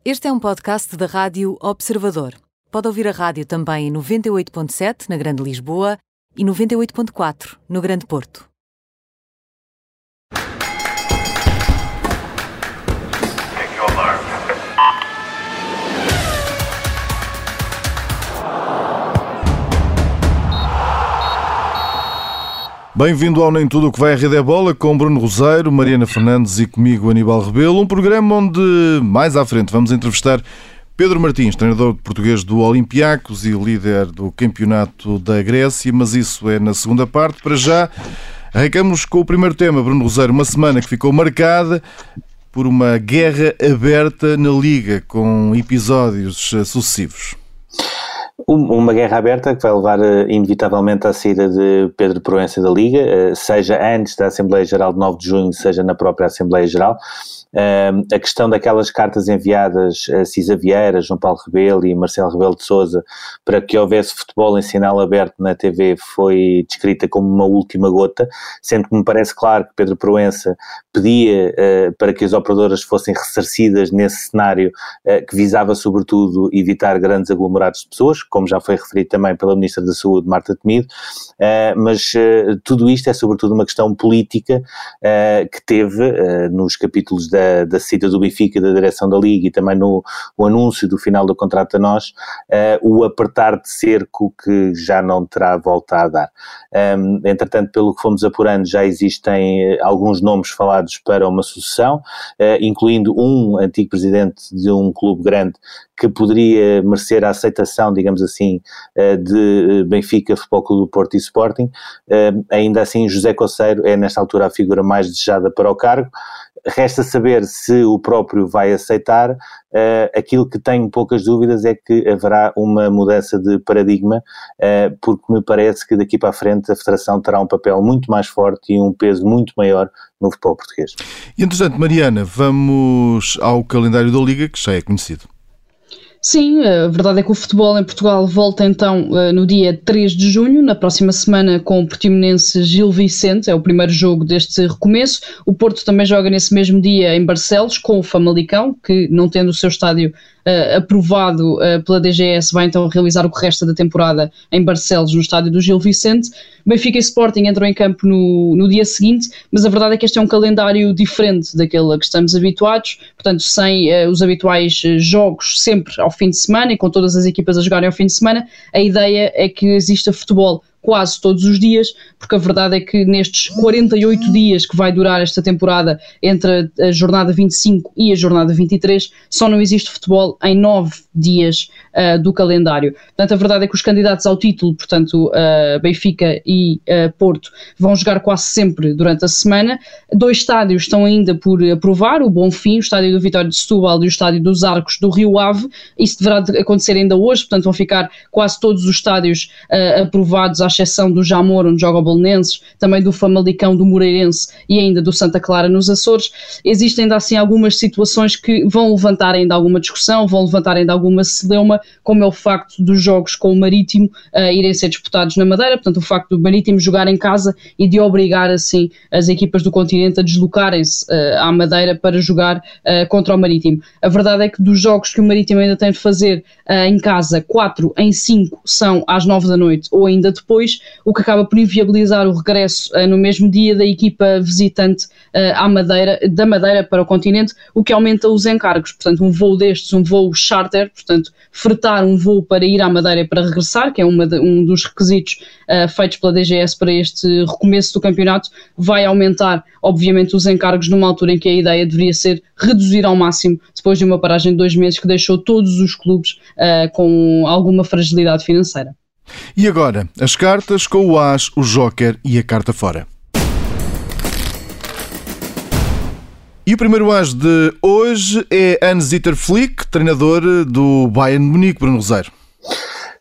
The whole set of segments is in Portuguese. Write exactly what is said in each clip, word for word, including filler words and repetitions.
Este é um podcast da Rádio Observador. Pode ouvir a rádio também em noventa e oito ponto sete na Grande Lisboa e noventa e oito ponto quatro no Grande Porto. Bem-vindo ao Nem Tudo o que vai à Rede é Bola, com Bruno Roseiro, Mariana Fernandes e comigo Aníbal Rebelo. Um programa onde, mais à frente, vamos entrevistar Pedro Martins, treinador português do Olympiacos e líder do campeonato da Grécia, mas isso é na segunda parte. Para já, arrancamos com o primeiro tema, Bruno Roseiro, uma semana que ficou marcada por uma guerra aberta na Liga, com episódios sucessivos. Uma guerra aberta que vai levar inevitavelmente à saída de Pedro Proença da Liga, seja antes da Assembleia Geral de nove de junho, seja na própria Assembleia Geral. Uh, a questão daquelas cartas enviadas a Cisa Vieira, João Paulo Rebelo e Marcelo Rebelo de Sousa para que houvesse futebol em sinal aberto na T V foi descrita como uma última gota, sendo que me parece claro que Pedro Proença pedia uh, para que as operadoras fossem ressarcidas nesse cenário uh, que visava sobretudo evitar grandes aglomerados de pessoas, como já foi referido também pela Ministra da Saúde, Marta Temido, uh, mas uh, tudo isto é sobretudo uma questão política uh, que teve uh, nos capítulos da Da, da saída do Benfica, da direção da Liga e também no o anúncio do final do contrato a nós, uh, o apertar de cerco que já não terá volta a dar. Um, entretanto, pelo que fomos apurando, já existem alguns nomes falados para uma sucessão, uh, incluindo um antigo presidente de um clube grande que poderia merecer a aceitação, digamos assim, de Benfica, Futebol Clube do Porto e Sporting. Ainda assim, José Coceiro é nesta altura a figura mais desejada para o cargo. Resta saber se o próprio vai aceitar. Aquilo que tenho poucas dúvidas é que haverá uma mudança de paradigma, porque me parece que daqui para a frente a Federação terá um papel muito mais forte e um peso muito maior no futebol português. E entretanto, Mariana, vamos ao calendário da Liga, que já é conhecido. Sim, a verdade é que o futebol em Portugal volta então no dia três de junho, na próxima semana, com o Portimonense Gil Vicente, é o primeiro jogo deste recomeço. O Porto também joga nesse mesmo dia em Barcelos com o Famalicão, que não tendo o seu estádio Uh, aprovado uh, pela D G S, vai então realizar o que resta da temporada em Barcelos, no estádio do Gil Vicente. Benfica e Sporting entram em campo no, no dia seguinte, mas a verdade é que este é um calendário diferente daquele a que estamos habituados, portanto sem uh, os habituais uh, jogos sempre ao fim de semana e com todas as equipas a jogarem ao fim de semana. A ideia é que exista futebol quase todos os dias, porque a verdade é que nestes quarenta e oito dias que vai durar esta temporada, entre a jornada vinte e cinco e a jornada vinte e três, só não existe futebol em nove dias uh, do calendário. Portanto, a verdade é que os candidatos ao título, portanto, uh, Benfica e uh, Porto, vão jogar quase sempre durante a semana. Dois estádios estão ainda por aprovar, o Bonfim, o estádio do Vitória de Setúbal e o estádio dos Arcos do Rio Ave. Isso deverá acontecer ainda hoje, portanto vão ficar quase todos os estádios uh, aprovados, à exceção do Jamor, onde joga o Belenenses, também do Famalicão, do Moreirense e ainda do Santa Clara nos Açores. Existem ainda assim algumas situações que vão levantar ainda alguma discussão, vão levantar ainda alguma celeuma, como é o facto dos jogos com o Marítimo uh, irem ser disputados na Madeira, portanto o facto do Marítimo jogar em casa e de obrigar assim as equipas do continente a deslocarem-se uh, à Madeira para jogar uh, contra o Marítimo. A verdade é que dos jogos que o Marítimo ainda tem de fazer uh, em casa, quatro em cinco são às nove da noite ou ainda depois, o que acaba por inviabilizar o regresso uh, no mesmo dia da equipa visitante uh, à Madeira, da Madeira para o continente, o que aumenta os encargos. Portanto, um voo destes, um voo charter, portanto, fretar um voo para ir à Madeira e para regressar, que é uma de, um dos requisitos uh, feitos pela D G S para este recomeço do campeonato, vai aumentar, obviamente, os encargos numa altura em que a ideia deveria ser reduzir ao máximo, depois de uma paragem de dois meses que deixou todos os clubes uh, com alguma fragilidade financeira. E agora, as cartas com o As, o Joker e a carta fora. E o primeiro As de hoje é Hans-Dieter Flick, treinador do Bayern de Munique, Bruno Roseiro.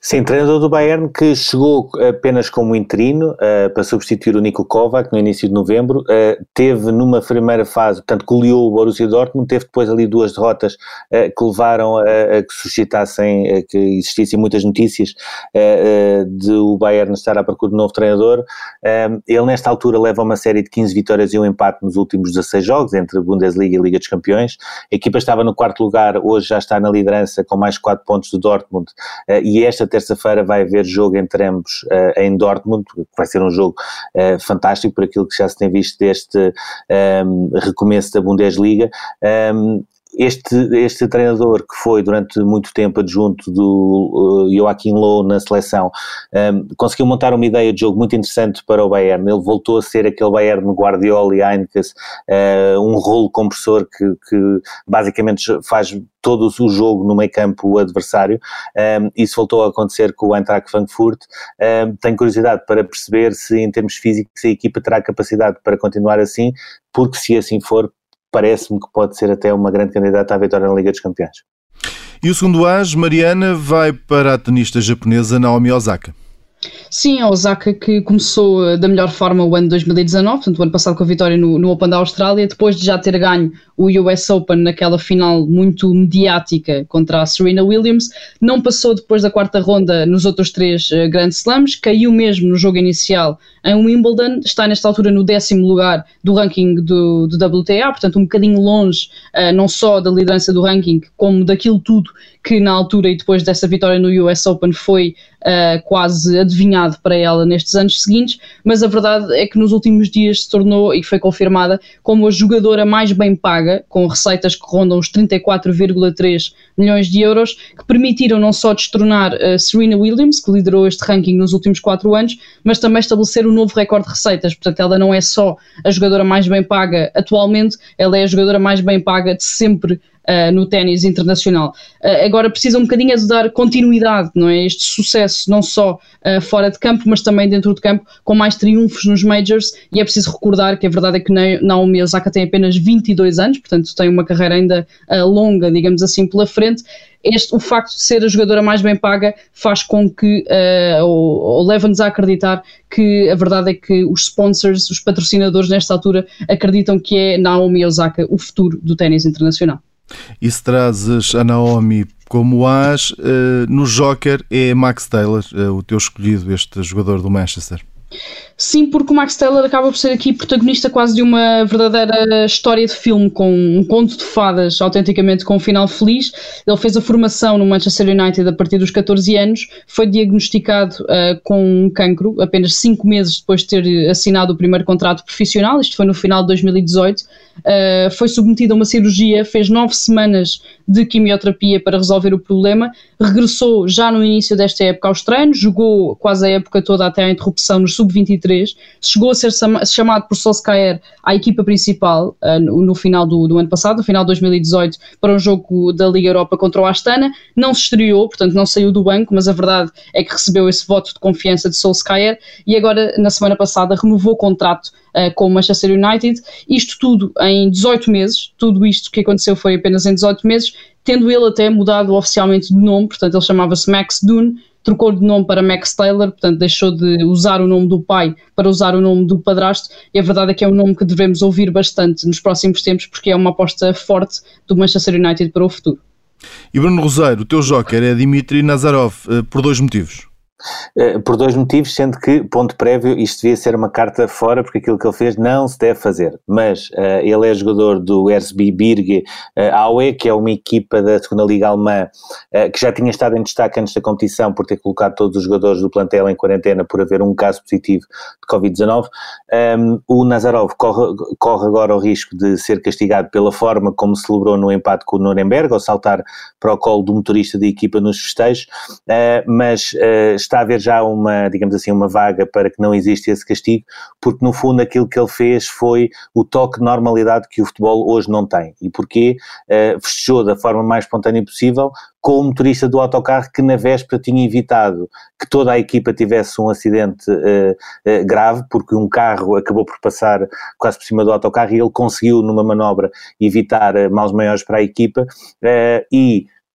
Sim, treinador do Bayern que chegou apenas como interino uh, para substituir o Niko Kovac no início de novembro, uh, teve numa primeira fase, portanto goleou o Borussia Dortmund, teve depois ali duas derrotas uh, que levaram a, a que suscitassem, a que existissem muitas notícias uh, uh, de o Bayern estar à procura de um novo treinador. Uh, ele nesta altura leva uma série de quinze vitórias e um empate nos últimos dezasseis jogos, entre Bundesliga e Liga dos Campeões. A equipa estava no quarto lugar, hoje já está na liderança com mais quatro pontos do Dortmund, uh, e esta terça-feira vai haver jogo entre ambos uh, em Dortmund, que vai ser um jogo uh, fantástico por aquilo que já se tem visto deste um, recomeço da Bundesliga. Um, Este, este treinador que foi durante muito tempo adjunto do uh, Joachim Löw na seleção, um, conseguiu montar uma ideia de jogo muito interessante para o Bayern. Ele voltou a ser aquele Bayern Guardiola e Heinkes, uh, um rolo compressor que, que basicamente faz todo o jogo no meio campo o adversário. Um, isso voltou a acontecer com o Eintracht Frankfurt. Um, tenho curiosidade para perceber se em termos físicos a equipa terá capacidade para continuar assim, porque se assim for, parece-me que pode ser até uma grande candidata à vitória na Liga dos Campeões. E o segundo as, Mariana, vai para a tenista japonesa Naomi Osaka. Sim, a Osaka que começou da melhor forma o ano dois mil e dezanove, portanto o ano passado com a vitória no, no Open da Austrália, depois de já ter ganho o U S Open naquela final muito mediática contra a Serena Williams, não passou depois da quarta ronda nos outros três uh, Grand Slams, caiu mesmo no jogo inicial em Wimbledon, está nesta altura no décimo lugar do ranking do, do W T A, portanto um bocadinho longe uh, não só da liderança do ranking, como daquilo tudo que na altura e depois dessa vitória no U S Open foi uh, quase adivinhado para ela nestes anos seguintes, mas a verdade é que nos últimos dias se tornou, e foi confirmada, como a jogadora mais bem paga, com receitas que rondam os trinta e quatro vírgula três milhões de euros, que permitiram não só destronar uh, Serena Williams, que liderou este ranking nos últimos quatro anos, mas também estabelecer um novo recorde de receitas. Portanto, ela não é só a jogadora mais bem paga atualmente, ela é a jogadora mais bem paga de sempre Uh, no ténis internacional. Uh, agora precisa um bocadinho de dar continuidade, não é? Este sucesso, não só uh, fora de campo, mas também dentro de campo, com mais triunfos nos Majors, e é preciso recordar que a verdade é que Naomi Osaka tem apenas vinte e dois anos, portanto tem uma carreira ainda uh, longa, digamos assim, pela frente. Este, o facto de ser a jogadora mais bem paga faz com que, uh, ou, ou leva-nos a acreditar que a verdade é que os sponsors, os patrocinadores nesta altura, acreditam que é Naomi Osaka o futuro do ténis internacional. E se trazes a Naomi como as, uh, no Joker é Max Taylor, uh, o teu escolhido, este jogador do Manchester. Sim, porque o Max Taylor acaba por ser aqui protagonista quase de uma verdadeira história de filme, com um conto de fadas, autenticamente com um final feliz. Ele fez a formação no Manchester United a partir dos catorze anos, foi diagnosticado uh, com um cancro apenas cinco meses depois de ter assinado o primeiro contrato profissional, isto foi no final de dois mil e dezoito, uh, foi submetido a uma cirurgia, fez nove semanas de quimioterapia para resolver o problema, regressou já no início desta época aos treinos, jogou quase a época toda até a interrupção nos sub vinte e três, chegou a ser chamado por Solskjaer à equipa principal uh, no, no final do, do ano passado, no final de dois mil e dezoito, para um jogo da Liga Europa contra o Astana, não se estreou, portanto não saiu do banco, mas a verdade é que recebeu esse voto de confiança de Solskjaer e agora na semana passada renovou o contrato uh, com o Manchester United, isto tudo em dezoito meses, tudo isto que aconteceu foi apenas em dezoito meses, tendo ele até mudado oficialmente de nome, portanto ele chamava-se Max Dunn, trocou de nome para Max Taylor, portanto deixou de usar o nome do pai para usar o nome do padrasto, e a verdade é que é um nome que devemos ouvir bastante nos próximos tempos, porque é uma aposta forte do Manchester United para o futuro. E Bruno Roseiro, o teu joker é Dmitry Nazarov, por dois motivos. Uh, por dois motivos, sendo que, ponto prévio, isto devia ser uma carta fora, porque aquilo que ele fez não se deve fazer, mas uh, ele é jogador do R S B Birge uh, Aue, que é uma equipa da segunda Liga Alemã, uh, que já tinha estado em destaque antes da competição por ter colocado todos os jogadores do plantel em quarentena por haver um caso positivo de covid dezanove. Um, o Nazarov corre, corre agora o risco de ser castigado pela forma como celebrou no empate com o Nuremberg, ao saltar para o colo do motorista da equipa nos festejos, uh, mas uh, está a haver já uma, digamos assim, uma vaga para que não exista esse castigo, porque no fundo aquilo que ele fez foi o toque de normalidade que o futebol hoje não tem. E porquê? Uh, festejou da forma mais espontânea possível com o motorista do autocarro que na véspera tinha evitado que toda a equipa tivesse um acidente uh, uh, grave, porque um carro acabou por passar quase por cima do autocarro e ele conseguiu numa manobra evitar uh, males maiores para a equipa uh, e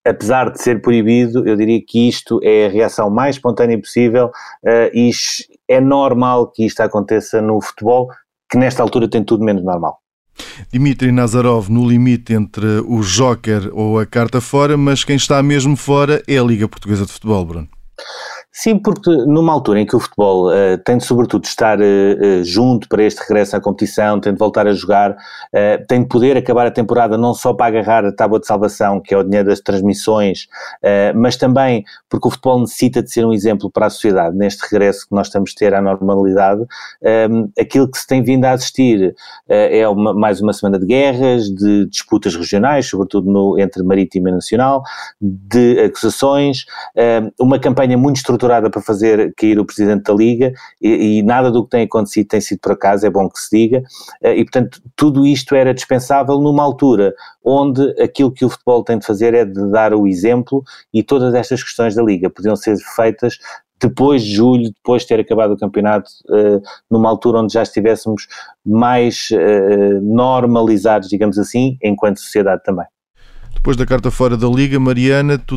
apesar de ser proibido, eu diria que isto é a reação mais espontânea possível uh, e é normal que isto aconteça no futebol, que nesta altura tem tudo menos normal. Dmitry Nazarov no limite entre o joker ou a carta fora, mas quem está mesmo fora é a Liga Portuguesa de Futebol, Bruno. Sim, porque numa altura em que o futebol uh, tem de sobretudo de estar uh, uh, junto para este regresso à competição, tem de voltar a jogar, uh, tem de poder acabar a temporada não só para agarrar a tábua de salvação, que é o dinheiro das transmissões, uh, mas também porque o futebol necessita de ser um exemplo para a sociedade neste regresso que nós estamos a ter à normalidade. Um, aquilo que se tem vindo a assistir uh, é uma, mais uma semana de guerras, de disputas regionais, sobretudo no, entre Marítimo e Nacional, de acusações, uh, uma campanha muito estruturada para fazer cair o Presidente da Liga e, e nada do que tem acontecido tem sido por acaso, é bom que se diga, e portanto tudo isto era dispensável numa altura onde aquilo que o futebol tem de fazer é de dar o exemplo, e todas estas questões da Liga podiam ser feitas depois de julho, depois de ter acabado o campeonato, numa altura onde já estivéssemos mais normalizados, digamos assim, enquanto sociedade também. Depois da carta fora da Liga, Mariana, tu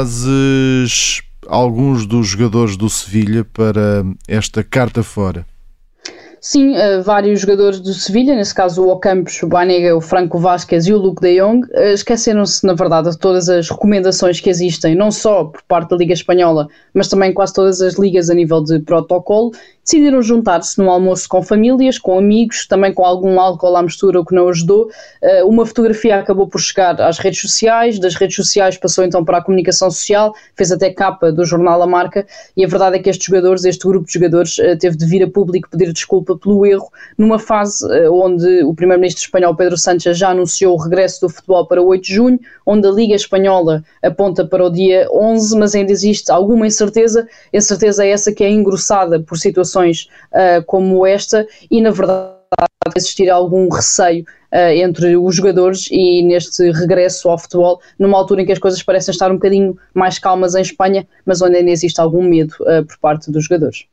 trazes alguns dos jogadores do Sevilha para esta carta fora. Sim, uh, vários jogadores do Sevilha, nesse caso o Ocampos, o Banega, o Franco Vázquez e o Luke de Jong, uh, esqueceram-se, na verdade, de todas as recomendações que existem, não só por parte da Liga Espanhola, mas também quase todas as ligas a nível de protocolo. Decidiram juntar-se num almoço com famílias, com amigos, também com algum álcool à mistura, o que não ajudou. Uh, uma fotografia acabou por chegar às redes sociais, das redes sociais passou então para a comunicação social, fez até capa do jornal A Marca, e a verdade é que estes jogadores, este grupo de jogadores, uh, teve de vir a público pedir desculpa pelo erro, numa fase uh, onde o primeiro-ministro espanhol Pedro Sánchez já anunciou o regresso do futebol para oito de junho, onde a Liga Espanhola aponta para o dia onze, mas ainda existe alguma incerteza, a incerteza é essa que é engrossada por situações Uh, como esta, e na verdade existir algum receio uh, entre os jogadores e neste regresso ao futebol, numa altura em que as coisas parecem estar um bocadinho mais calmas em Espanha, mas onde ainda existe algum medo uh, por parte dos jogadores.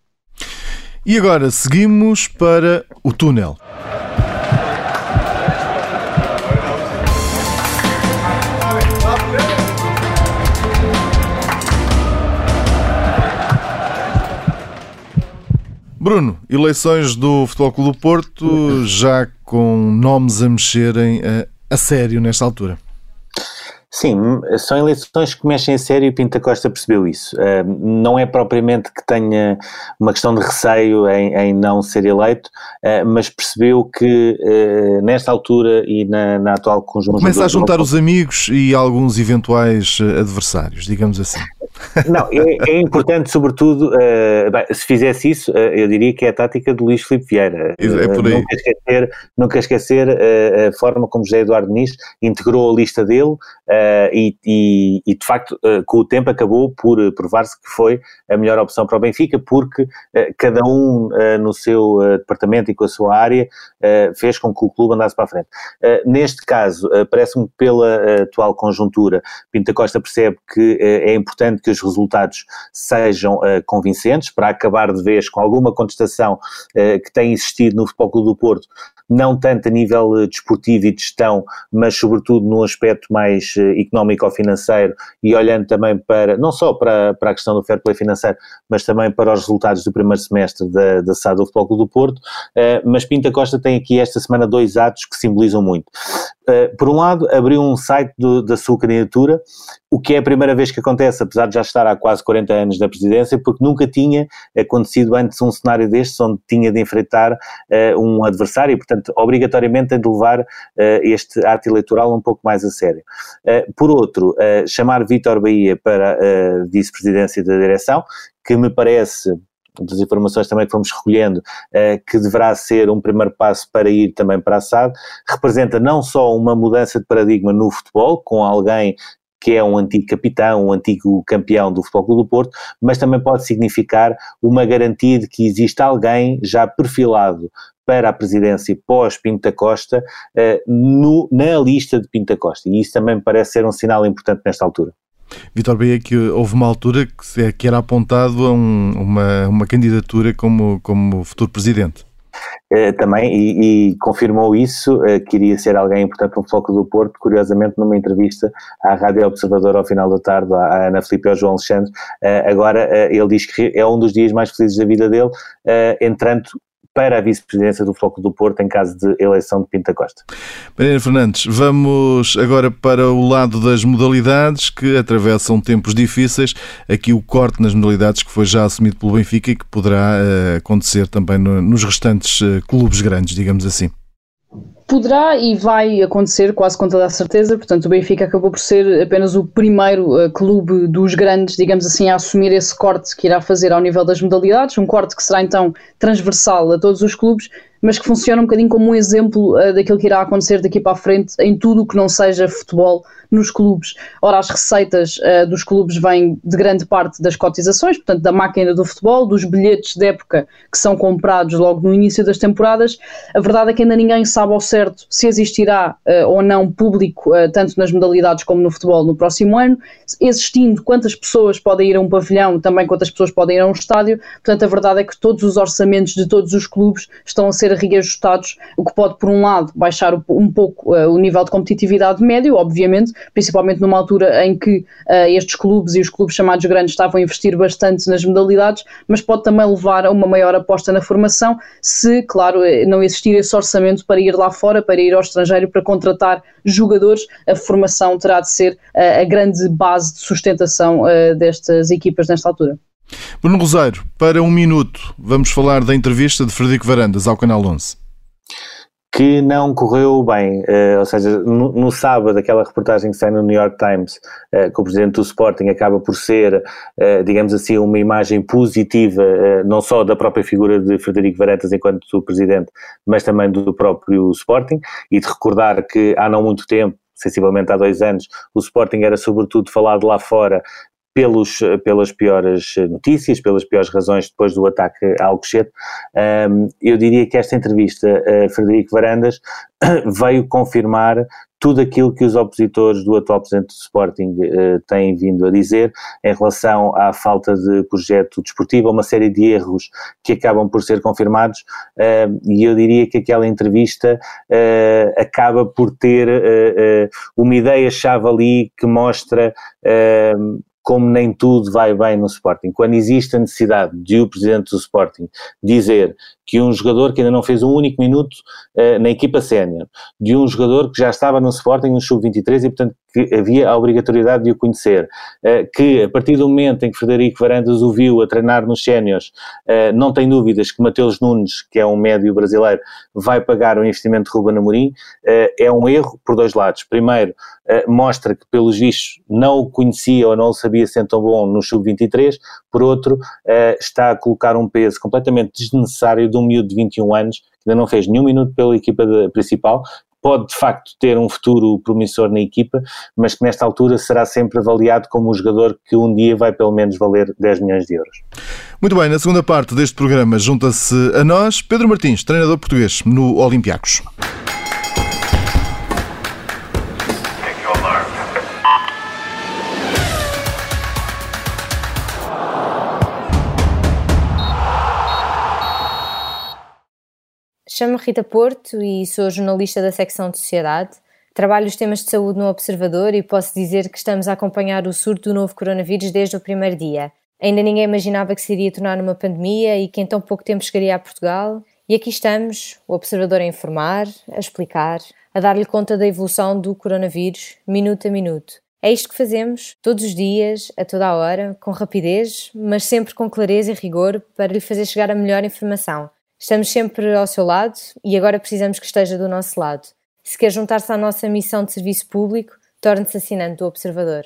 E agora seguimos para o túnel. Bruno, eleições do Futebol Clube do Porto, já com nomes a mexerem a, a sério nesta altura. Sim, são eleições que mexem a sério e Pinto da Costa percebeu isso. Uh, não é propriamente que tenha uma questão de receio em, em não ser eleito, uh, mas percebeu que uh, nesta altura e na, na atual conjuntura... Começa a juntar os amigos e alguns eventuais adversários, digamos assim. Não, é, é importante, sobretudo, uh, bem, se fizesse isso, uh, eu diria que é a tática do Luís Filipe Vieira. É por aí. Uh, nunca esquecer, nunca esquecer uh, a forma como José Eduardo Muniz integrou a lista dele uh, e, e, e, de facto, uh, com o tempo acabou por provar-se que foi a melhor opção para o Benfica, porque uh, cada um uh, no seu uh, departamento e com a sua área uh, fez com que o clube andasse para a frente. Uh, neste caso, uh, parece-me que pela uh, atual conjuntura, Pinto da Costa percebe que uh, é importante que os resultados sejam uh, convincentes, para acabar de vez com alguma contestação uh, que tem existido no Futebol Clube do Porto, não tanto a nível uh, desportivo e de gestão, mas sobretudo no aspecto mais uh, económico ou financeiro, e olhando também para, não só para, para a questão do fair play financeiro, mas também para os resultados do primeiro semestre da, da S A D do Futebol Clube do Porto. Uh, mas Pinto da Costa tem aqui esta semana dois atos que simbolizam muito. Uh, por um lado, abriu um site do, da sua candidatura, o que é a primeira vez que acontece, apesar de já estar há quase quarenta anos na presidência, porque nunca tinha acontecido antes um cenário destes, onde tinha de enfrentar uh, um adversário e, portanto, obrigatoriamente tem de levar uh, este ato eleitoral um pouco mais a sério. Uh, por outro, uh, chamar Vítor Bahia para a uh, vice-presidência da direção, que me parece, das informações também que fomos recolhendo, uh, que deverá ser um primeiro passo para ir também para a S A D, representa não só uma mudança de paradigma no futebol, com alguém que é um antigo capitão, um antigo campeão do Futebol Clube do Porto, mas também pode significar uma garantia de que existe alguém já perfilado para a presidência pós-Pinto da Costa uh, no, na lista de Pinto da Costa, e isso também me parece ser um sinal importante nesta altura. Vítor Bahia, que houve uma altura que, que era apontado a um, uma, uma candidatura como, como futuro presidente. Uh, também, e, e confirmou isso, uh, que iria ser alguém importante no Foco do Porto, curiosamente numa entrevista à Rádio Observador ao final da tarde, à Ana Filipe e ao João Alexandre. Uh, agora uh, ele diz que é um dos dias mais felizes da vida dele, uh, entrando para a vice-presidência do Foco do Porto em caso de eleição de Pinto Costa. Mariana Fernandes, vamos agora para o lado das modalidades que atravessam tempos difíceis. Aqui o corte nas modalidades que foi já assumido pelo Benfica e que poderá uh, acontecer também no, nos restantes uh, clubes grandes, digamos assim. Poderá e vai acontecer quase com toda a certeza, portanto o Benfica acabou por ser apenas o primeiro uh, clube dos grandes, digamos assim, a assumir esse corte que irá fazer ao nível das modalidades, um corte que será então transversal a todos os clubes, mas que funciona um bocadinho como um exemplo uh, daquilo que irá acontecer daqui para a frente em tudo o que não seja futebol nos clubes. Ora, as receitas uh, dos clubes vêm de grande parte das cotizações, portanto da máquina do futebol, dos bilhetes de época que são comprados logo no início das temporadas. A verdade é que ainda ninguém sabe ao certo se existirá uh, ou não público, uh, tanto nas modalidades como no futebol no próximo ano, existindo quantas pessoas podem ir a um pavilhão, também quantas pessoas podem ir a um estádio. Portanto, a verdade é que todos os orçamentos de todos os clubes estão a ser reajustados, o que pode, por um lado, baixar um pouco uh, o nível de competitividade médio, obviamente, principalmente numa altura em que uh, estes clubes e os clubes chamados grandes estavam a investir bastante nas modalidades, mas pode também levar a uma maior aposta na formação, se, claro, não existir esse orçamento para ir lá fora, para ir ao estrangeiro, para contratar jogadores. A formação terá de ser uh, a grande base de sustentação uh, destas equipas nesta altura. Bruno Rosário, para um minuto, vamos falar da entrevista de Frederico Varandas ao Canal onze. Que não correu bem, uh, ou seja, no, no sábado aquela reportagem que sai no New York Times, uh, que o presidente do Sporting acaba por ser, uh, digamos assim, uma imagem positiva, uh, não só da própria figura de Frederico Varandas enquanto presidente, mas também do próprio Sporting, e de recordar que há não muito tempo, sensivelmente há dois anos, o Sporting era sobretudo falado lá fora Pelos, pelas piores notícias, pelas piores razões depois do ataque a Alcochete. Um, eu diria que esta entrevista a Frederico Varandas veio confirmar tudo aquilo que os opositores do atual presidente do Sporting uh, têm vindo a dizer em relação à falta de projeto desportivo, uma série de erros que acabam por ser confirmados, uh, e eu diria que aquela entrevista uh, acaba por ter uh, uh, uma ideia-chave ali que mostra uh, como nem tudo vai bem no Sporting. Quando existe a necessidade de o presidente do Sporting dizer que um jogador que ainda não fez um único minuto uh, na equipa sénior, de um jogador que já estava no Sporting no sub vinte e três e, portanto, que havia a obrigatoriedade de o conhecer, uh, que a partir do momento em que Frederico Varandas o viu a treinar nos séniores, uh, não tem dúvidas que Mateus Nunes, que é um médio brasileiro, vai pagar o investimento de Ruben Amorim, uh, é um erro por dois lados. Primeiro, uh, mostra que pelos vistos não o conhecia ou não o sabia ser tão bom no sub vinte e três, por outro, uh, está a colocar um peso completamente desnecessário de um miúdo de vinte e um anos, que ainda não fez nenhum minuto pela equipa de, principal, pode de facto ter um futuro promissor na equipa, mas que nesta altura será sempre avaliado como um jogador que um dia vai pelo menos valer dez milhões de euros. Muito bem, na segunda parte deste programa junta-se a nós Pedro Martins, treinador português no Olympiacos. Chamo-me Rita Porto e sou jornalista da secção de Sociedade. Trabalho os temas de saúde no Observador e posso dizer que estamos a acompanhar o surto do novo coronavírus desde o primeiro dia. Ainda ninguém imaginava que se iria tornar uma pandemia e que em tão pouco tempo chegaria a Portugal. E aqui estamos, o Observador a informar, a explicar, a dar-lhe conta da evolução do coronavírus, minuto a minuto. É isto que fazemos, todos os dias, a toda a hora, com rapidez, mas sempre com clareza e rigor para lhe fazer chegar a melhor informação. Estamos sempre ao seu lado e agora precisamos que esteja do nosso lado. Se quer juntar-se à nossa missão de serviço público, torne-se assinante do Observador.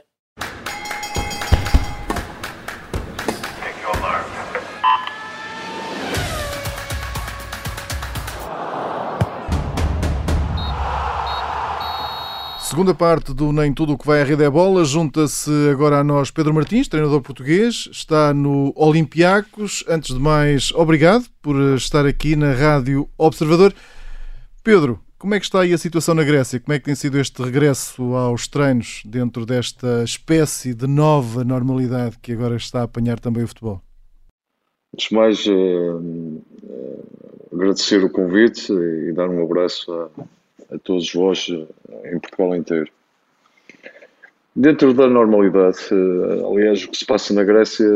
Segunda parte do Nem Tudo o que vai à rede é bola. Junta-se agora a nós Pedro Martins, treinador português, está no Olympiacos. Antes de mais, obrigado por estar aqui na Rádio Observador. Pedro, como é que está aí a situação na Grécia? Como é que tem sido este regresso aos treinos dentro desta espécie de nova normalidade que agora está a apanhar também o futebol? Antes de mais, agradecer o convite e dar um abraço a, a todos vós em Portugal inteiro. Dentro da normalidade, aliás, o que se passa na Grécia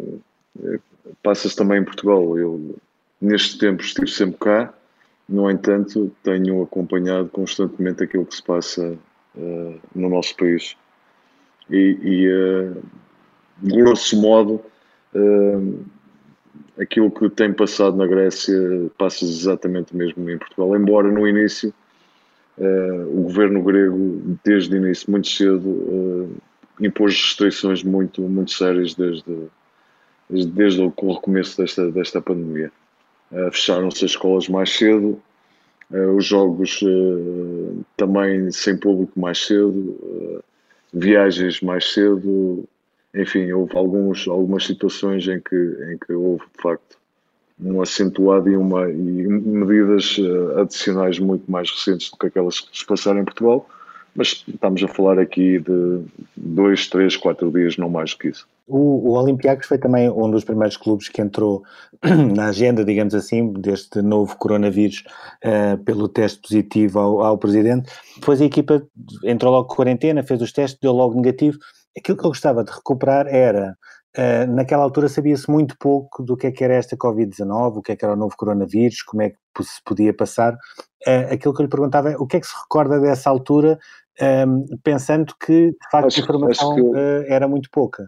passa-se também em Portugal. Eu, neste tempo, estive sempre cá, no entanto, tenho acompanhado constantemente aquilo que se passa uh, no nosso país. E, e uh, grosso modo, uh, aquilo que tem passado na Grécia passa exatamente o mesmo em Portugal, embora no início uh, o governo grego, desde o início, muito cedo, uh, impôs restrições muito, muito sérias desde, desde, desde o recomeço desta, desta pandemia. Uh, fecharam-se as escolas mais cedo, uh, os jogos uh, também sem público mais cedo, uh, viagens mais cedo, enfim, houve alguns, algumas situações em que, em que houve, de facto, um acentuado e, uma, e medidas uh, adicionais muito mais recentes do que aquelas que se passaram em Portugal, mas estamos a falar aqui de dois, três, quatro dias, não mais do que isso. O, o Olympiacos foi também um dos primeiros clubes que entrou na agenda, digamos assim, deste novo coronavírus, uh, pelo teste positivo ao, ao presidente. Depois a equipa entrou logo com quarentena, fez os testes, deu logo negativo. Aquilo que eu gostava de recuperar era, uh, naquela altura sabia-se muito pouco do que é que era esta covid dezanove, o que é que era o novo coronavírus, como é que se podia passar. Uh, aquilo que eu lhe perguntava é o que é que se recorda dessa altura, um, pensando que, de facto, acho, a informação eu... uh, era muito pouca.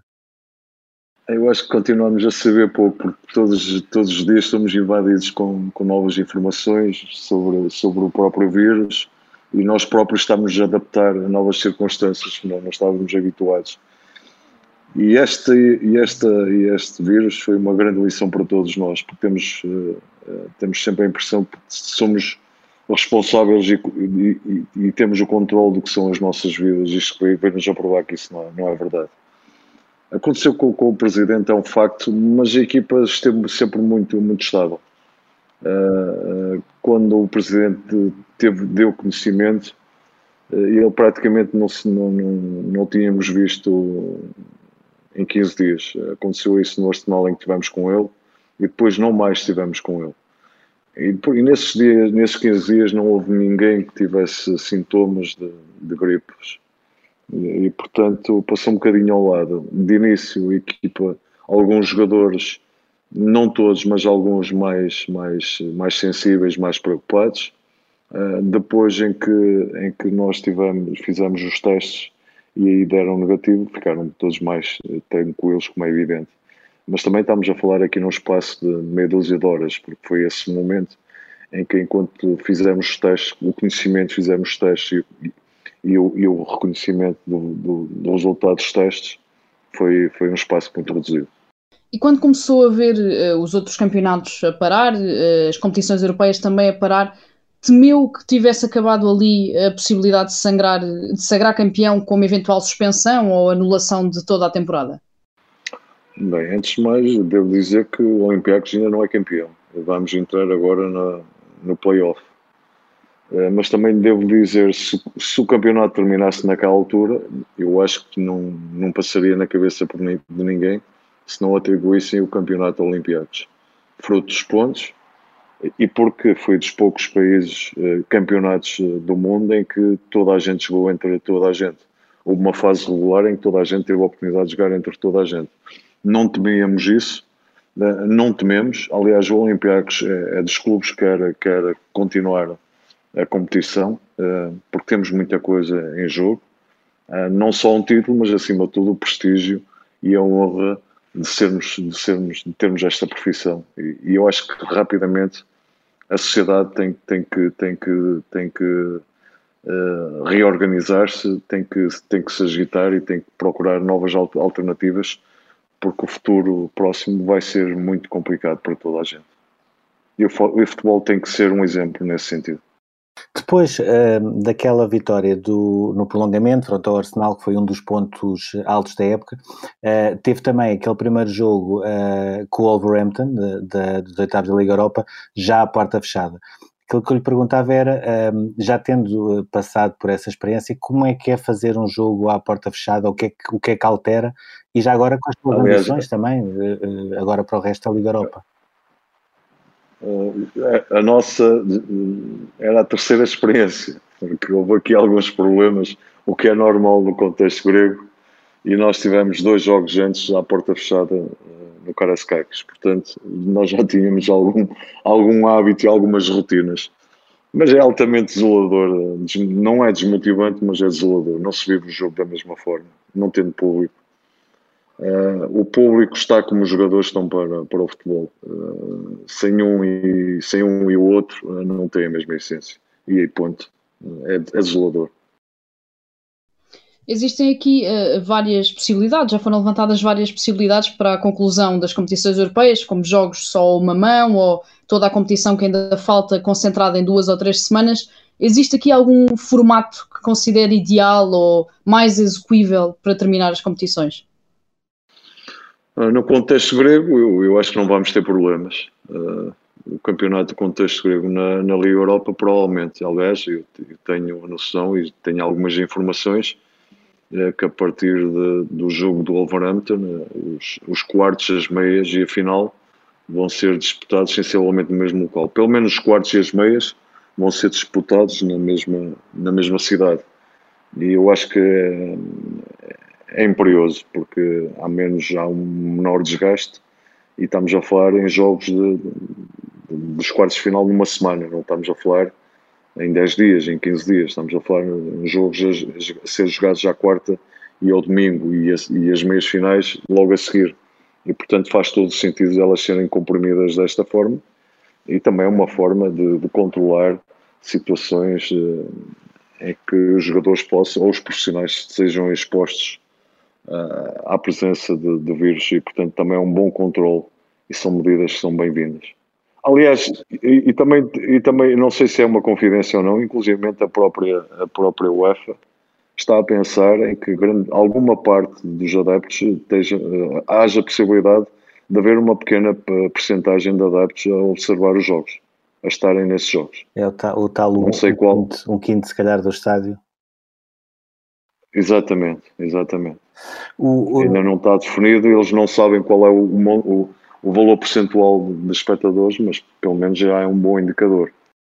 Eu acho que continuamos a saber pouco, porque todos, todos os dias somos invadidos com, com novas informações sobre, sobre o próprio vírus e nós próprios estamos a adaptar a novas circunstâncias que não, não estávamos habituados. E este, e, esta, e este vírus foi uma grande lição para todos nós, porque temos, uh, temos sempre a impressão que somos responsáveis e, e, e, e temos o controle do que são as nossas vidas. Isto veio-nos a provar que isso não é, não é verdade. Aconteceu com, com o presidente, é um facto, mas a equipa esteve sempre muito, muito estável. Uh, uh, quando o presidente teve, deu conhecimento, uh, ele praticamente não, se, não, não, não tínhamos visto em quinze dias. Aconteceu isso no Arsenal em que estivemos com ele e depois não mais estivemos com ele. E, e nesses, dias, nesses quinze dias não houve ninguém que tivesse sintomas de, de gripes. E, e, portanto, passou um bocadinho ao lado. De início, a equipa, alguns jogadores, não todos, mas alguns mais, mais, mais sensíveis, mais preocupados. Uh, depois em que, em que nós tivemos, fizemos os testes e aí deram negativo, ficaram todos mais tranquilos, como é evidente. Mas também estamos a falar aqui num espaço de meia dúzia de horas, porque foi esse momento em que, enquanto fizemos os testes, o conhecimento, fizemos os testes e, e, o, e o reconhecimento do, do, do resultado dos testes, foi, foi um espaço muito reduzido. E quando começou a ver uh, os outros campeonatos a parar, uh, as competições europeias também a parar, temeu que tivesse acabado ali a possibilidade de, sangrar, de sagrar campeão com uma eventual suspensão ou anulação de toda a temporada? Bem, antes de mais, devo dizer que o Olympiacos ainda não é campeão. Vamos entrar agora na, no play-off. Uh, mas também devo dizer, se, se o campeonato terminasse naquela altura, eu acho que não, não passaria na cabeça por ni, de ninguém se não atribuíssem o campeonato ao Olympiacos. Fruto dos pontos, e porque foi dos poucos países, uh, campeonatos do mundo em que toda a gente jogou entre toda a gente. Houve uma fase regular em que toda a gente teve a oportunidade de jogar entre toda a gente. Não temíamos isso, uh, não tememos. Aliás, o Olympiacos é, é dos clubes que quer, quer continuar a competição, uh, porque temos muita coisa em jogo. Uh, não só um título, mas acima de tudo o prestígio e a honra de sermos, de sermos, de termos esta profissão. E, e eu acho que rapidamente a sociedade tem, tem que, tem que, tem que uh, reorganizar-se, tem que, tem que se agitar e tem que procurar novas alternativas, porque o futuro próximo vai ser muito complicado para toda a gente. E o, o futebol tem que ser um exemplo nesse sentido. Depois uh, daquela vitória do, no prolongamento frente ao Arsenal, que foi um dos pontos altos da época, uh, teve também aquele primeiro jogo uh, com o Wolverhampton, de, de, dos oitavos da Liga Europa, já à porta fechada. Aquilo que eu lhe perguntava era, um, já tendo passado por essa experiência, como é que é fazer um jogo à porta fechada, o que é que, o que, é que altera, e já agora com as suas ambições também, uh, agora para o resto da Liga Europa? a nossa era a terceira experiência, porque houve aqui alguns problemas, o que é normal no contexto grego, e nós tivemos dois jogos antes à porta fechada no Karaiskakis. Portanto, nós já tínhamos algum, algum hábito e algumas rotinas. Mas é altamente desolador. Não é desmotivante, mas é desolador. Não se vive o jogo da mesma forma, não tendo público. Uh, o público está como os jogadores estão para, para o futebol. Uh, sem, um e, sem um e o outro, uh, não tem a mesma essência. E aí, ponto. Uh, é, é desolador. Existem aqui uh, várias possibilidades, já foram levantadas várias possibilidades para a conclusão das competições europeias, como jogos só uma mão, ou toda a competição que ainda falta concentrada em duas ou três semanas. Existe aqui algum formato que considere ideal ou mais execuível para terminar as competições? No contexto grego, eu, eu acho que não vamos ter problemas. Uh, o campeonato do contexto grego na, na Liga Europa, provavelmente. Aliás, eu, eu tenho a noção e tenho algumas informações é, que a partir de, do jogo do Wolverhampton, os, os quartos, as meias e a final vão ser disputados sensivelmente no mesmo local. Pelo menos os quartos e as meias vão ser disputados na mesma, na mesma cidade. E eu acho que é, é imperioso, porque há menos, há um menor desgaste, e estamos a falar em jogos de, de, dos quartos de final numa semana, não estamos a falar em dez dias, em quinze dias, estamos a falar em jogos a, a ser jogados já à quarta e ao domingo, e as, e as meias finais logo a seguir. E, portanto, faz todo o sentido elas serem comprimidas desta forma, e também é uma forma de, de controlar situações eh, em que os jogadores possam, ou os profissionais, sejam expostos uh, à presença de, de vírus, e, portanto, também é um bom controle, e são medidas que são bem-vindas. Aliás, e, e, também, e também, não sei se é uma confidência ou não, inclusivamente a própria, a própria UEFA está a pensar em que grande, alguma parte dos adeptos esteja, uh, haja possibilidade de haver uma pequena percentagem de adeptos a observar os jogos, a estarem nesses jogos. É o tal, o tal não um, sei um, qual. Quinto, um quinto, se calhar, do estádio. Exatamente, exatamente. O, o... Ainda não está definido, eles não sabem qual é o, o, o valor percentual de espectadores, mas pelo menos já é um bom indicador.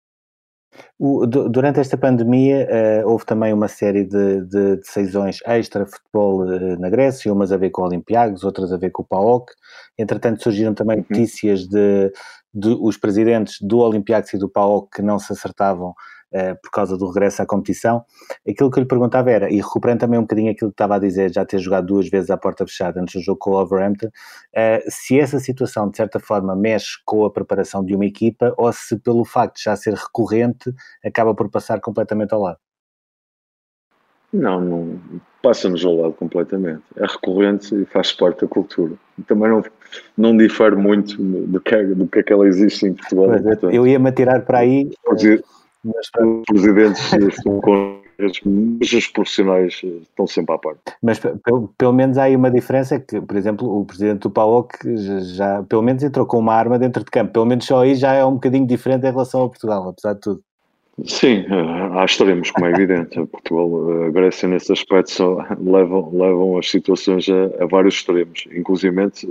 O, durante esta pandemia uh, houve também uma série de, de decisões extra-futebol uh, na Grécia, umas a ver com o Olympiacos, outras a ver com o P A O K. Entretanto surgiram também uhum. notícias de, de os presidentes do Olympiacos e do P A O K que não se acertavam uh, por causa do regresso à competição. Aquilo que eu lhe perguntava era, e recuperando também um bocadinho aquilo que estava a dizer, já ter jogado duas vezes à porta fechada antes do jogo com o Wolverhampton, uh, se essa situação de certa forma mexe com a preparação de uma equipa, ou se pelo facto de já ser recorrente acaba por passar completamente ao lado. Não, não passa-nos ao lado completamente. É recorrente e faz parte da cultura. Também não, não difere muito do que, do que é que ela existe em Portugal. Pois, portanto, eu ia-me atirar para aí. Os, mas, os presidentes estão com mas os profissionais estão sempre à parte. Mas pelo, pelo menos há aí uma diferença que, por exemplo, o presidente do P A O K já, já pelo menos entrou com uma arma dentro de campo. Pelo menos só aí já é um bocadinho diferente em relação ao Portugal, apesar de tudo. Sim, há extremos, como é evidente. Portugal, a Grécia, nesse aspecto, só levam, levam as situações a, a vários extremos. Inclusivamente,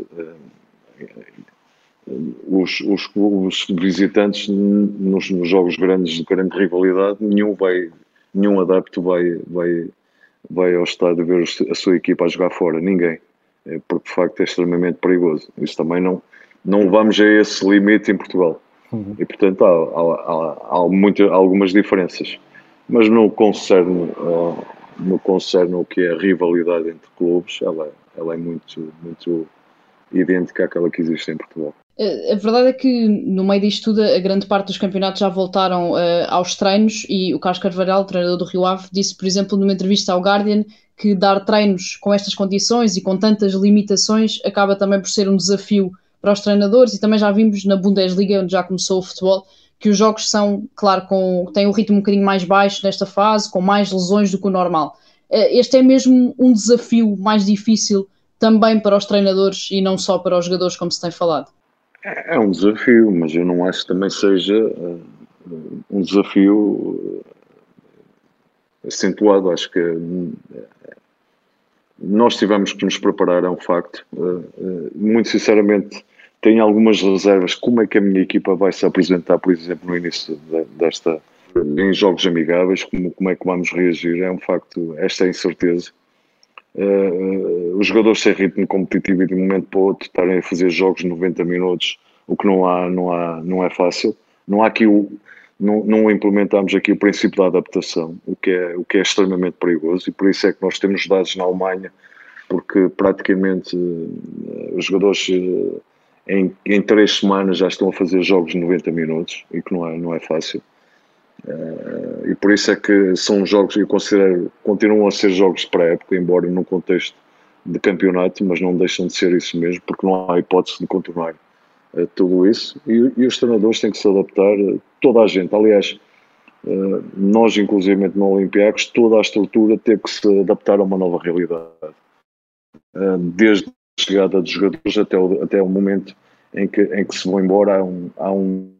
os, os, os visitantes nos, nos jogos grandes de grande rivalidade, nenhum, vai, nenhum adepto vai, vai, vai ao estádio ver a sua equipa a jogar fora. Ninguém. É, porque, de facto, é extremamente perigoso. Isso também não, não vamos a esse limite em Portugal. Uhum. E, portanto, há, há, há, muito, há algumas diferenças. Mas no concerne, no concerne o que é a rivalidade entre clubes, ela, ela é muito, muito idêntica àquela que existe em Portugal. A verdade é que, no meio disto tudo, a grande parte dos campeonatos já voltaram uh, aos treinos, e o Carlos Carvalhal, treinador do Rio Ave, disse, por exemplo, numa entrevista ao Guardian, que dar treinos com estas condições e com tantas limitações acaba também por ser um desafio para os treinadores, e também já vimos na Bundesliga, onde já começou o futebol, que os jogos são, claro, com, têm um ritmo um bocadinho mais baixo nesta fase, com mais lesões do que o normal. Este é mesmo um desafio mais difícil também para os treinadores e não só para os jogadores, como se tem falado. É um desafio, mas eu não acho que também seja uh, um desafio acentuado. Acho que uh, nós tivemos que nos preparar, é um facto. Uh, uh, muito sinceramente, tenho algumas reservas. Como é que a minha equipa vai se apresentar, por exemplo, no início desta, em jogos amigáveis, como, como é que vamos reagir? É um facto, esta é incerteza. Uh, os jogadores sem ritmo competitivo e de um momento para o outro estarem a fazer jogos de noventa minutos, o que não há, não há, não é fácil. Não há aqui o, não, não implementamos aqui o princípio da adaptação, o que é, o que é extremamente perigoso, e por isso é que nós temos dados na Alemanha, porque praticamente uh, os jogadores uh, em, em três semanas já estão a fazer jogos de noventa minutos, e que não é, não é fácil. Uh, e por isso é que são jogos, eu considero, continuam a ser jogos de pré-época, embora num contexto de campeonato, mas não deixam de ser isso mesmo, porque não há hipótese de contornar uh, tudo isso, e, e os treinadores têm que se adaptar, uh, toda a gente, aliás, uh, nós inclusivamente no Olympiacos, toda a estrutura teve que se adaptar a uma nova realidade, uh, desde a chegada dos jogadores até o, até o momento em que, em que se vão embora. Há um, há um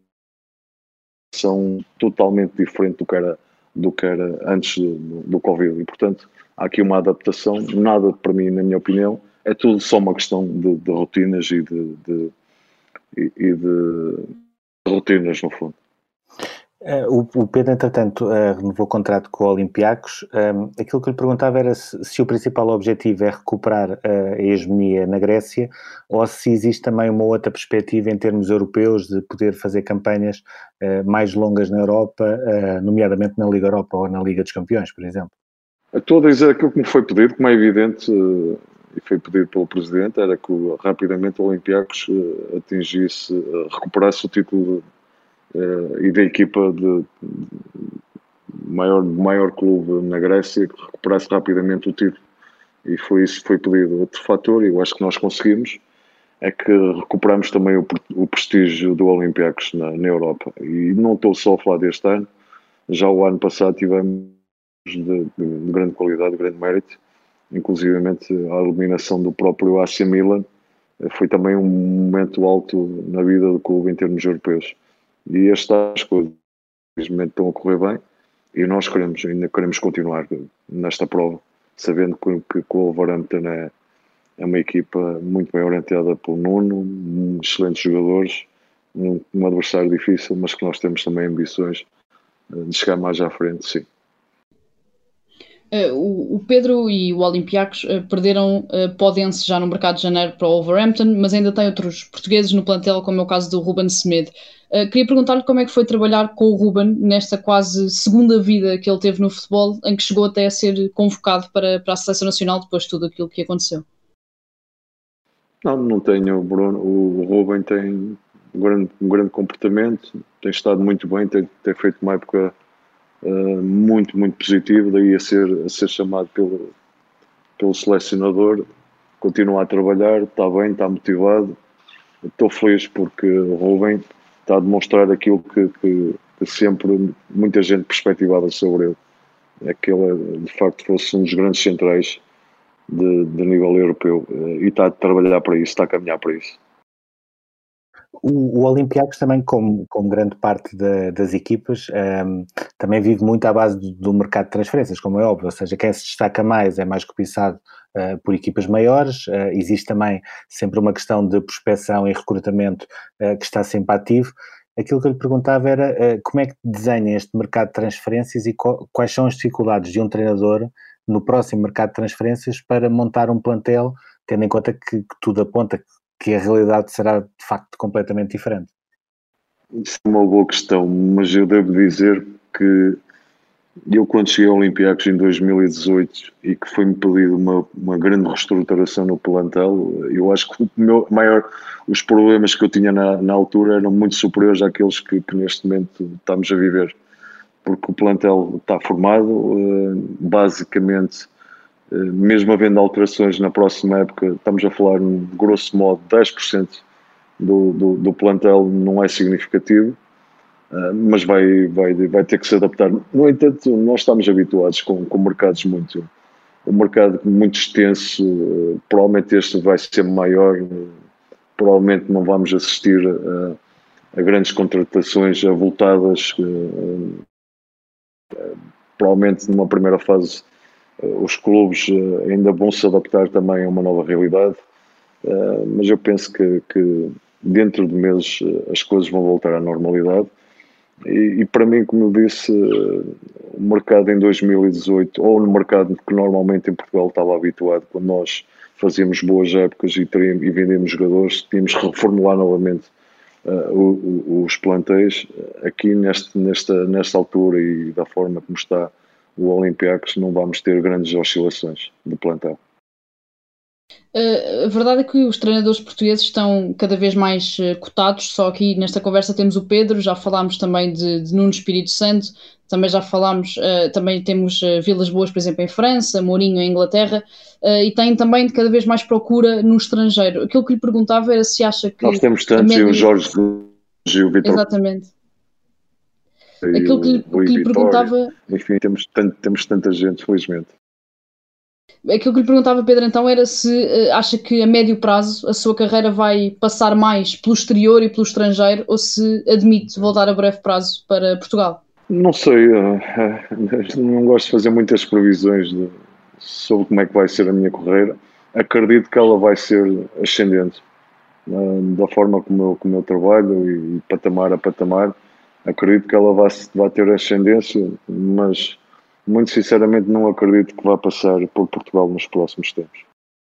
são totalmente diferente do que era, do que era antes do, do Covid, e portanto há aqui uma adaptação. Nada, para mim, na minha opinião, é tudo só uma questão de, de rotinas e de, de, e, e de rotinas, no fundo. Uh, o, o Pedro, entretanto, uh, renovou o contrato com o Olympiacos. Um, aquilo que eu lhe perguntava era se, se o principal objetivo é recuperar uh, a hegemonia na Grécia, ou se existe também uma outra perspectiva em termos europeus de poder fazer campanhas uh, mais longas na Europa, uh, nomeadamente na Liga Europa ou na Liga dos Campeões, por exemplo. Estou a dizer aquilo que me foi pedido, como é evidente, uh, e foi pedido pelo Presidente, era que uh, rapidamente o Olympiacos uh, atingisse, uh, recuperasse o título de Uh, e da equipa de, de maior, maior clube na Grécia, que recuperasse rapidamente o título, e foi isso que foi pedido. Outro fator, e eu acho que nós conseguimos, é que recuperamos também o, o prestígio do Olympiacos na, na Europa, e não estou só a falar deste ano, já o ano passado tivemos de, de, de grande qualidade, de grande mérito, inclusivamente a eliminação do próprio A C Milan foi também um momento alto na vida do clube em termos europeus. E estas coisas, infelizmente, estão a correr bem, e nós queremos, ainda queremos continuar nesta prova, sabendo que, que, que o Wolverhampton é, é uma equipa muito bem orientada pelo Nuno, um, excelentes jogadores, um, um adversário difícil, mas que nós temos também ambições de chegar mais à frente, sim. Uh, o, o Pedro e o Olympiacos uh, perderam uh, Podense já no mercado de janeiro para o Wolverhampton, mas ainda tem outros portugueses no plantel, como é o caso do Ruben Semedo. Uh, queria perguntar-lhe como é que foi trabalhar com o Ruben nesta quase segunda vida que ele teve no futebol, em que chegou até a ser convocado para, para a Seleção Nacional depois de tudo aquilo que aconteceu. Não, não tenho, Bruno. O Ruben tem um grande, um grande comportamento, tem estado muito bem, tem, tem feito uma época Uh, muito, muito positivo, daí a ser, a ser chamado pelo, pelo selecionador. Continua a trabalhar, está bem, está motivado. Estou feliz porque o Ruben está a demonstrar aquilo que, que, que sempre muita gente perspectivava sobre ele. É que ele, de facto, fosse um dos grandes centrais de, de nível europeu, uh, e está a trabalhar para isso, está a caminhar para isso. O, o Olympiacos também, como, como grande parte da, das equipas, um, também vive muito à base do, do mercado de transferências, como é óbvio, ou seja, quem se destaca mais é mais cobiçado uh, por equipas maiores. Uh, existe também sempre uma questão de prospecção e recrutamento uh, que está sempre ativo. Aquilo que eu lhe perguntava era uh, como é que desenha este mercado de transferências e co- quais são as dificuldades de um treinador no próximo mercado de transferências para montar um plantel, tendo em conta que, que tudo aponta que que a realidade será de facto completamente diferente? Isso é uma boa questão, mas eu devo dizer que eu, quando cheguei ao Olympiacos em dois mil e dezoito e que foi-me pedido uma, uma grande reestruturação no plantel, eu acho que o meu maior, os problemas que eu tinha na, na altura eram muito superiores àqueles que, que neste momento estamos a viver, porque o plantel está formado, basicamente. Mesmo havendo alterações na próxima época, estamos a falar, grosso modo, dez por cento do, do, do plantel não é significativo, mas vai, vai, vai ter que se adaptar. No entanto, nós estamos habituados com, com mercados muito, um mercado muito extenso, provavelmente este vai ser maior, provavelmente não vamos assistir a, a grandes contratações avultadas, provavelmente numa primeira fase os clubes ainda vão se adaptar também a uma nova realidade, mas eu penso que, que dentro de meses as coisas vão voltar à normalidade. E, e para mim, como eu disse, o mercado em dois mil e dezoito, ou no mercado que normalmente em Portugal estava habituado, quando nós fazíamos boas épocas e, teríamos, e vendíamos jogadores, tínhamos que reformular novamente uh, o, o, os plantéis. Aqui neste, nesta, nesta altura e da forma como está o Olympiacos, não vamos ter grandes oscilações de plantel. Uh, a verdade é que os treinadores portugueses estão cada vez mais uh, cotados, só aqui nesta conversa temos o Pedro, já falámos também de, de Nuno Espírito Santo, também já falámos, uh, também temos uh, Vilas Boas, por exemplo, em França, Mourinho em Inglaterra, uh, e tem também de cada vez mais procura no estrangeiro. Aquilo que lhe perguntava era se acha que... Nós temos tantos, média... e o Jorge e o Vitor. Exatamente. Aquilo que, que lhe perguntava... Enfim, temos, tanto, temos tanta gente, felizmente. Aquilo que lhe perguntava, Pedro, então, era se uh, acha que a médio prazo a sua carreira vai passar mais pelo exterior e pelo estrangeiro, ou se admite voltar a breve prazo para Portugal? Não sei, uh, uh, não gosto de fazer muitas previsões de, sobre como é que vai ser a minha carreira. Acredito que ela vai ser ascendente, uh, da forma como eu, como eu trabalho e, e patamar a patamar. Acredito que ela vai, vai ter ascendência, mas... muito sinceramente não acredito que vá passar por Portugal nos próximos tempos.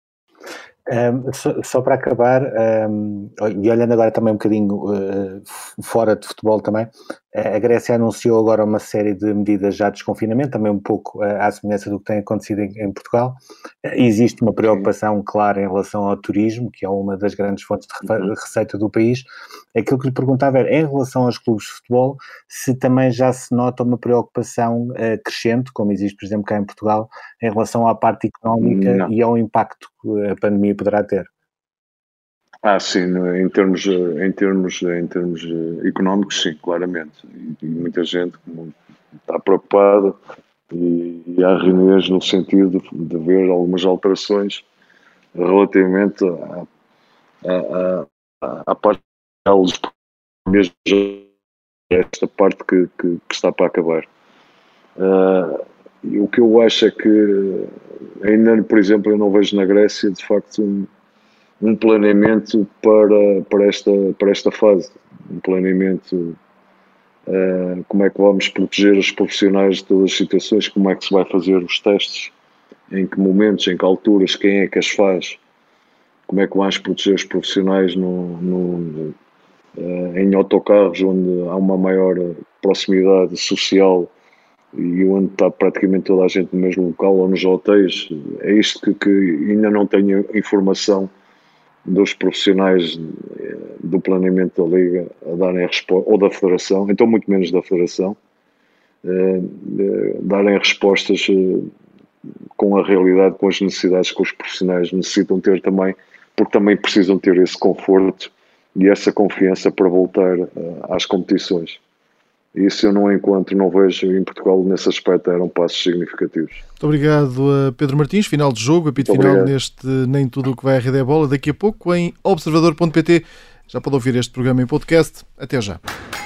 Um, só, só para acabar, um, e olhando agora também um bocadinho uh, fora de futebol também, a Grécia anunciou agora uma série de medidas já de desconfinamento, também um pouco uh, à semelhança do que tem acontecido em, em Portugal. Uh, existe uma preocupação clara em relação ao turismo, que é uma das grandes fontes de re- receita do país. Aquilo que lhe perguntava era, em relação aos clubes de futebol, se também já se nota uma preocupação uh, crescente, como existe, por exemplo, cá em Portugal, em relação à parte económica Não. e ao impacto que a pandemia poderá ter. Ah, sim, em termos, em termos, em termos económicos, sim, claramente. E, e muita gente está preocupada e, e há reuniões no sentido de, de ver algumas alterações relativamente à, à, à, à parte deles, mesmo esta parte que, que, que está para acabar. Uh, e o que eu acho é que ainda, por exemplo, eu não vejo na Grécia, de facto, um, um planeamento para, para, esta, para esta fase. Um planeamento, uh, como é que vamos proteger os profissionais de todas as situações, como é que se vai fazer os testes, em que momentos, em que alturas, quem é que as faz, como é que vamos proteger os profissionais no, no, uh, em autocarros, onde há uma maior proximidade social e onde está praticamente toda a gente no mesmo local, ou nos hotéis. É isto que, que ainda não tenho informação dos profissionais do planeamento da Liga a darem resposta, ou da Federação, então muito menos da Federação, eh, eh, darem respostas eh, com a realidade, com as necessidades que os profissionais necessitam ter também, porque também precisam ter esse conforto e essa confiança para voltar eh, às competições. Isso eu não encontro, não vejo em Portugal nesse aspecto, eram passos significativos. Muito obrigado a Pedro Martins, final de jogo, apito final obrigado. Neste Nem Tudo o que vai à Rede é Bola, daqui a pouco em observador ponto pt. Já pode ouvir este programa em podcast. Até já.